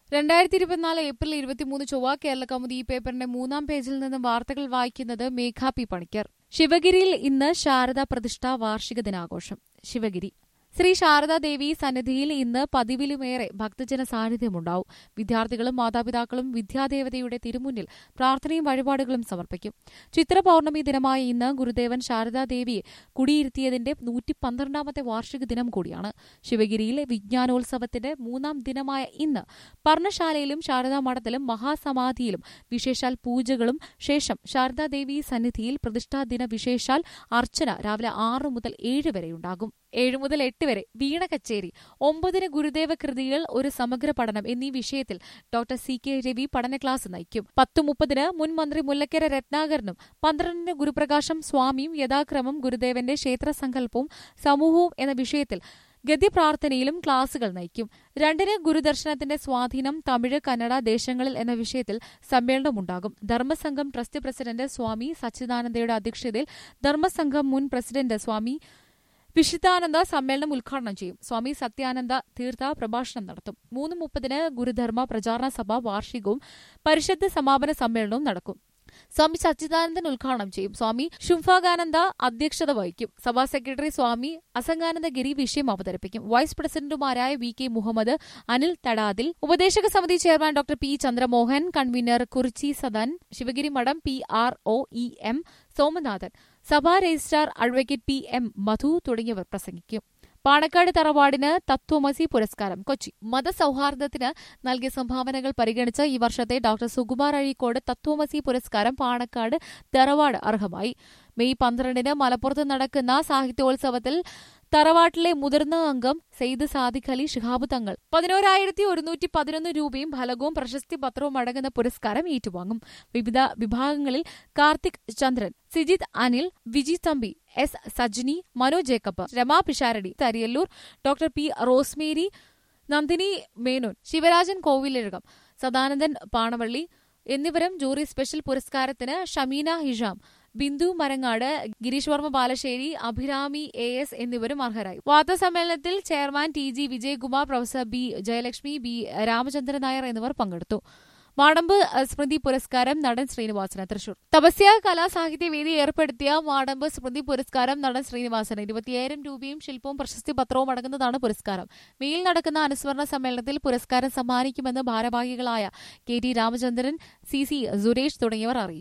2024 April 23 ചൊവ്വ കേരളകൗമുദി ഈ പേപ്പറിന്റെ 3-ാം പേജിൽ നിന്നും വാർത്തകൾ വായിക്കുന്നത് മേഘ പി പണിക്കർ. ശിവഗിരിയിൽ ഇന്ന് ശാരദാ പ്രതിഷ്ഠാ വാർഷിക ദിനാഘോഷം. ശിവഗിരി ശ്രീ ശാരദാദേവി സന്നിധിയിൽ ഇന്ന് പതിവിലുമേറെ ഭക്തജന സാന്നിധ്യമുണ്ടാവും. വിദ്യാർത്ഥികളും മാതാപിതാക്കളും വിദ്യാദേവതയുടെ തിരുമുന്നിൽ പ്രാർത്ഥനയും വഴിപാടുകളും സമർപ്പിക്കും. ചിത്ര പൌർണമി ദിനമായ ഇന്ന് ഗുരുദേവൻ ശാരദാദേവിയെ കുടിയിരുത്തിയതിന്റെ 112ാമത്തെ വാർഷിക ദിനം കൂടിയാണ്. ശിവഗിരിയിലെ വിജ്ഞാനോത്സവത്തിന്റെ 3-ാം ദിനമായ ഇന്ന് പർണശാലയിലും ശാരദാ മഠത്തിലും മഹാസമാധിയിലും വിശേഷാൽ പൂജകളും ശേഷം ശാരദാദേവി സന്നിധിയിൽ പ്രതിഷ്ഠാദിന വിശേഷാൽ അർച്ചന രാവിലെ 6 മുതൽ 7 വരെയുണ്ടാകും. 7 മുതൽ 8 വരെ വീണ കച്ചേരി, 9 ഗുരുദേവ കൃതികൾ, ഒരു സമഗ്ര പഠനം എന്നീ വിഷയത്തിൽ ഡോക്ടർ CK രവി പഠന ക്ലാസ് നയിക്കും. 10:30 മുൻ മന്ത്രി മുല്ലക്കര രത്നാകരനും 12 ഗുരുപ്രകാശം സ്വാമിയും യഥാക്രമം ഗുരുദേവന്റെ ക്ഷേത്രസങ്കല്പവും സമൂഹവും എന്ന വിഷയത്തിൽ ഗദ്യപ്രാർത്ഥനയിലും ക്ലാസുകൾ നയിക്കും. 2 ഗുരുദർശനത്തിന്റെ സ്വാധീനം തമിഴ് കന്നഡ ദേശങ്ങളിൽ എന്ന വിഷയത്തിൽ സമ്മേളനമുണ്ടാകും. ധർമ്മസംഘം ട്രസ്റ്റ് പ്രസിഡന്റ് സ്വാമി സച്ചിദാനന്ദയുടെ അധ്യക്ഷതയിൽ ധർമ്മസംഘം മുൻ പ്രസിഡന്റ് സ്വാമി വിശുദ്ധാനന്ദ സമ്മേളനം ഉദ്ഘാടനം ചെയ്യും. സ്വാമി സത്യാനന്ദ തീർത്ഥ പ്രഭാഷണം നടത്തും. 3:30 ഗുരുധർമ്മ പ്രചാരണ സഭ വാർഷികവും പരിഷത്ത് സമാപന സമ്മേളനവും നടക്കും. സ്വാമി സച്ചിദാനന്ദൻ ഉദ്ഘാടനം ചെയ്യും. സ്വാമി ശുംഫാകാനന്ദ അധ്യക്ഷത വഹിക്കും. സഭാ സെക്രട്ടറി സ്വാമി അസംഗാനന്ദഗിരി വിഷയം അവതരിപ്പിക്കും. വൈസ് പ്രസിഡന്റുമാരായ VK മുഹമ്മദ്, അനിൽ തടാതിൽ, ഉപദേശക സമിതി chairman doctor P Chandramohan, convener Kurichi Sadan, Sivagiri Mutt PROEM Somanathan, സഭാ രജിസ്ട്രാർ അഡ്വക്കേറ്റ് PM മധു തുടങ്ങിയവർ പ്രസംഗിക്കും. പാണക്കാട് തറവാടിന് തത്വമസി പുരസ്കാരം. കൊച്ചി മതസൌഹാർദ്ദത്തിന് നൽകിയ സംഭാവനകൾ പരിഗണിച്ച് ഈ വർഷത്തെ ഡോക്ടർ സുകുമാർ അഴീക്കോട് തത്വമസി പുരസ്കാരം പാണക്കാട് തറവാട് അർഹമായി. മെയ് 12 മലപ്പുറത്ത് നടക്കുന്ന സാഹിത്യോത്സവത്തിൽ തറവാട്ടിലെ മുതിർന്ന അംഗം സെയ്ദ് സാദിഖ് അലി ശിഹാബ് തങ്ങൾ 11,111 രൂപയും ഫലകവും പ്രശസ്തി പത്രവും അടങ്ങുന്ന പുരസ്കാരം ഏറ്റുവാങ്ങും. വിവിധ വിഭാഗങ്ങളിൽ കാർത്തിക് ചന്ദ്രൻ, Sijith Anil, Viji Thampi, S Sajni, Mano Jacob, Rama Pisharody, Thariyallur, doctor P Rosemary, Nandini Menon, Sivarajan Kovilazhakam, Sadanandan Panavally എന്നിവരും ജൂറി സ്പെഷ്യൽ പുരസ്കാരത്തിന് ഷമീന ഹിഷാം, ബിന്ദു മരങ്ങാട്, ഗിരീഷ് വർമ്മ ബാലശ്ശേരി, അഭിരാമി AS എന്നിവരും അർഹരായി. വാർത്താസമ്മേളനത്തിൽ chairman TG Vijayakumar, professor B Jayalakshmi, B Ramachandran Nair എന്നിവർ പങ്കെടുത്തു. മാടമ്പ് സ്മൃതി പുരസ്കാരം നടൻ ശ്രീനിവാസന്. തൃശൂർ തപസ്യ കലാസാഹിത്യവേദി ഏർപ്പെടുത്തിയ മാടമ്പ് സ്മൃതി പുരസ്കാരം നടൻ ശ്രീനിവാസന് 25,000 രൂപയും ശില്പവും പ്രശസ്തി പത്രവും അടങ്ങുന്നതാണ് പുരസ്കാരം. മെയിൽ നടക്കുന്ന അനുസ്മരണ സമ്മേളനത്തിൽ പുരസ്കാരം സമ്മാനിക്കുമെന്ന് ഭാരവാഹികളായ KT രാമചന്ദ്രൻ, CC സുരേഷ് തുടങ്ങിയവർ അറിയിച്ചു.